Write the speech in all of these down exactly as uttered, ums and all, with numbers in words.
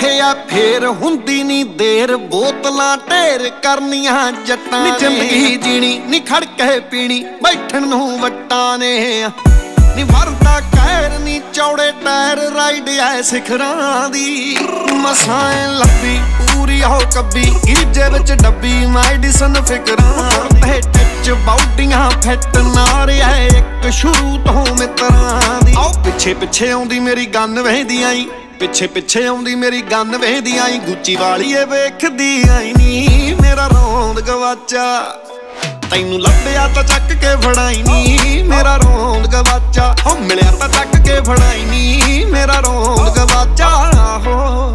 ਆ ਫੇਰ ਹੁੰਦੀ ਨੀ ਦੇਰ, ਬੋਤਲਾਂ ਢੇਰ ਕਰਨੀਆਂ ਜੱਟਾਂ ਨੇ। ਜ਼ਿੰਦਗੀ ਜੀਣੀ ਨੀ ਖੜ ਕੇ ਪੀਣੀ, ਬੈਠਣ ਨੂੰ ਵੱਟਾਂ ਨੇ। ਨੀ ਵਰਦਾ ਕਹਿਰ ਨੀ ਚੌੜੇ ਟਾਇਰ, ਰਾਈਡ ਐ ਸਿਖਰਾਂ ਦੀ। ਮਸਾਂ ਲੱਭੀ ਪੂਰੀ ਹੋ ਕੱਬੀ, ਗੀਜੇ ਵਿੱਚ ਡੱਬੀ ਮੈਡੀਸਨ ਫਿਕਰਾਂ ਤੇ ਟੱਚ ਬਾਉਡੀਆਂ ਫਿੱਟ ਨਾਰ ਐ ਇੱਕ ਸ਼ੁਰੂ ਤੋਂ ਮਿੱਤਰਾਂ ਦੀ। ਆਓ ਪਿੱਛੇ ਪਿੱਛੇ ਆਉਂਦੀ ਮੇਰੀ ਗੰਨ ਵੇਂਦੀ ਆਈ, ਪਿੱਛੇ ਪਿੱਛੇ ਆਉਂਦੀ ਮੇਰੀ ਗੰਨ ਵੇਂਦੀ ਆਈ। ਗੁੱਚੀ ਵਾਲੀ ਏ ਵੇਖਦੀ ਆਈ ਨੀ ਮੇਰਾ ਰੌਂਦ ਗਵਾਚਾ, ਤੈਨੂੰ ਲੱਭਿਆ ਤਾਂ ਚੱਕ ਕੇ ਫੜਾਈ ਨੀ ਮੇਰਾ ਰੌਂਦ ਗਵਾਚਾ। ਹੋ ਮਿਲਿਆ ਤਾਂ ਚੱਕ ਕੇ ਫੜਾਈ ਨੀ ਮੇਰਾ ਰੌਂਦ ਗਵਾਚਾ। ਹੋ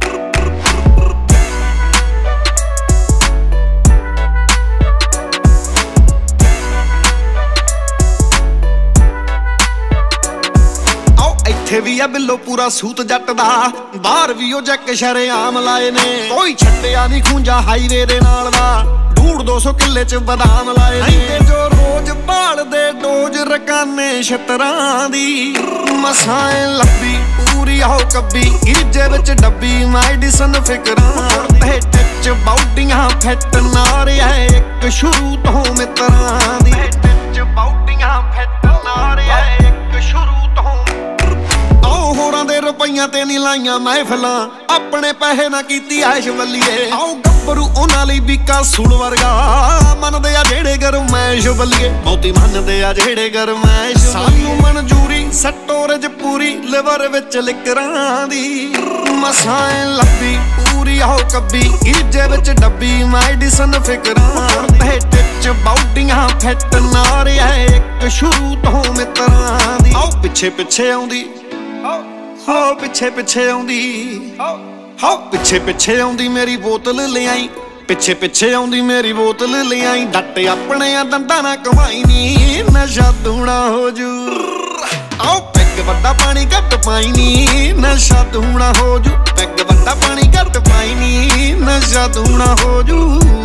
ਇੱਥੇ ਵੀ ਆ ਬਿੱਲੋ ਪੂਰਾ ਸੂਤ ਜੱਟ ਦਾ, ਬਾਹਰ ਵੀ ਉਹ ਜੱਕ ਸ਼ਰੇਆਮ ਲਾਏ ਨੇ। ਕੋਈ ਛੱਡਿਆ ਨੀ ਖੂੰਜਾ ਹਾਈਵੇ ਦੇ ਨਾਲ ਦਾ, ਡੂੜ ਦੋ ਸੌ ਕਿੱਲੇ ਚ ਬਦਾਮ ਲਾਏ ਨੇ। ਜੋ ਰੋਜ਼ ਭਾਲਦੇ ਡੋਜ ਰਕਾਨੇ ਛਤਰਾਂ ਦੀ। ਮਸਾਂ ਲੱਭੀ ਪੂਰੀ ਹੋ ਕੱਬੀ, ਗੀਜੇ ਵਿੱਚ ਡੱਬੀ ਮੈਡੀਸਨ ਫਿਕਰਾਂ ਤੇ ਟੱਚ ਬਾਉਡੀਆਂ ਫਿੱਟ ਨਾਰ ਐ ਇੱਕ ਸ਼ੁਰੂ ਤੋਂ ਮਿੱਤਰਾਂ ਦੀ। ਟੱਚ ਬਾਉਡੀਆਂ ਫਿੱਟ ਨਾਰ ਐ ਇੱਕ ਸ਼ੁਰੂ ਤੋਂ। ਆਓ ਹੋਰਾਂ ਦੇ ਰੁਪਈਆਂ ਤੇ ਨੀ ਲਾਈਆਂ ਮਹਿਫਲਾਂ, ਆਪਣੇ ਪੈਸੇ ਨਾ ਕੀਤੀ ਐਸ਼ ਬੱਲੀਏ। ਆਓ ਗੱਭਰੂ ਉਹਨਾਂ ਲਈ ਬੀਕਾ ਸੂਲ ਵਰਗਾ, ਮੰਨਦੇ ਆ ਜਿਹੜੇ ਗਰਮੈਸ਼ ਬੱਲੀਏ। ਬਹੁਤੀ ਮੰਨਦੇ ਆ ਜਿਹੜੇ ਗਰਮੈਸ਼। ਸਾਨੂੰ ਮਨਜ਼ੂਰੀ ਸਟੋਰੇਜ ਪੂਰੀ, ਲਿਵਰ ਵਿੱਚ ਲਿਕਰਾਂ ਦੀ। ਮਸਾਂ ਲੱਭੀ ਪੂਰੀ ਹੋ ਕੱਬੀ, ਗੀਜੇ ਵਿੱਚ ਡੱਬੀ ਮੈਡੀਸਨ ਫਿਕਰਾਂ ਤੇ ਟੱਚ ਬਾਉਡੀਆਂ ਫਿੱਟ ਨਾਰ ਐ ਇੱਕ ਸ਼ੁਰੂ ਤੋਂ ਮਿੱਤਰਾਂ ਦੀ। ਆਓ ਪਿੱਛੇ ਪਿੱਛੇ ਆਉਂਦੀ, ਹੋ ਪਿੱਛੇ ਪਿੱਛੇ ਆਉਂਦੀ, ਹੋ ਪਿੱਛੇ ਪਿੱਛੇ ਆਉਂਦੀ ਮੇਰੀ ਬੋਤਲ ਲਿਆਈ, ਪਿੱਛੇ ਪਿੱਛੇ ਆਉਂਦੀ ਮੇਰੀ ਬੋਤਲ ਲਿਆਈ। ਡੱਟ ਆਪਣੇ ਆ ਦੰਦਾਂ ਨਾ ਕਮਾਈ ਨੀ ਨਸ਼ਾ ਦੂਣਾ ਹੋ ਜੂ। ਆਓ ਪੈਗ ਵੱਡਾ ਪਾਣੀ ਘੱਟ ਪਾਈ ਨੀ ਨਸ਼ਾ ਦੂਣਾ ਹੋ ਜੂ। ਪੈਗ ਵੱਡਾ ਪਾਣੀ ਘੱਟ ਪਾਈ ਨੀ ਨਸ਼ਾ ਦੂਣਾ ਹੋ ਜੂ।